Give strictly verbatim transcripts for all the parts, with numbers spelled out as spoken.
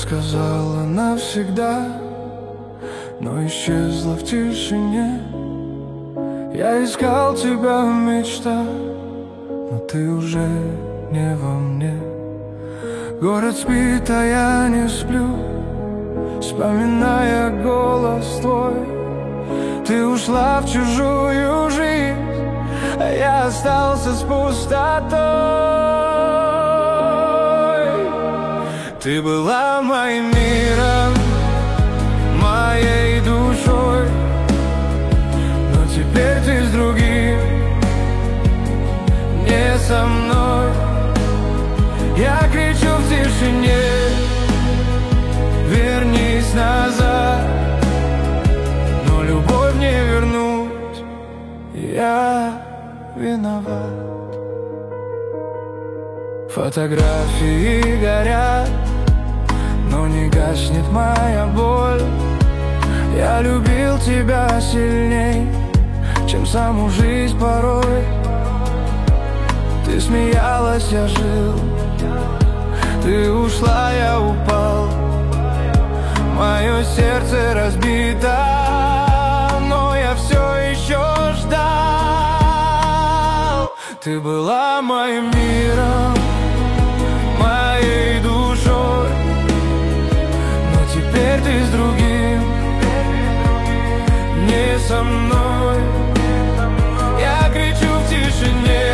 сказала навсегда, но исчезла в тишине. Я искал тебя в мечтах, но ты уже не во мне. Город спит, а я не сплю, вспоминая голос твой. Ты ушла в чужую жизнь, а я остался с пустотой. Ты была моим миром, моей душой, но теперь ты с другим, не со мной. Я кричу в тишине: вернись назад, но любовь не вернуть, я виноват. Фотографии горят, но не гаснет моя боль. Я любил тебя сильней, чем саму жизнь порой. Ты смеялась, я жил, ты ушла, я упал. Мое сердце разбито, но я все еще ждал. Ты была моим миром, моей душой, но теперь ты с другим, не со мной. Я кричу в тишине: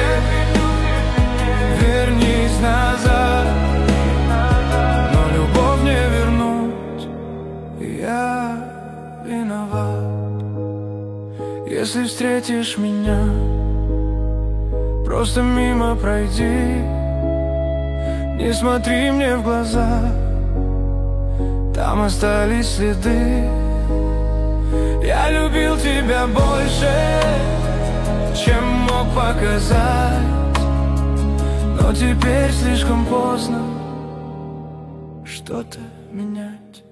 вернись назад, но любовь не вернуть, я виноват. Если встретишь меня, просто мимо пройди, не смотри мне в глаза, там остались следы. Я любил тебя больше, чем мог показать, но теперь слишком поздно что-то менять.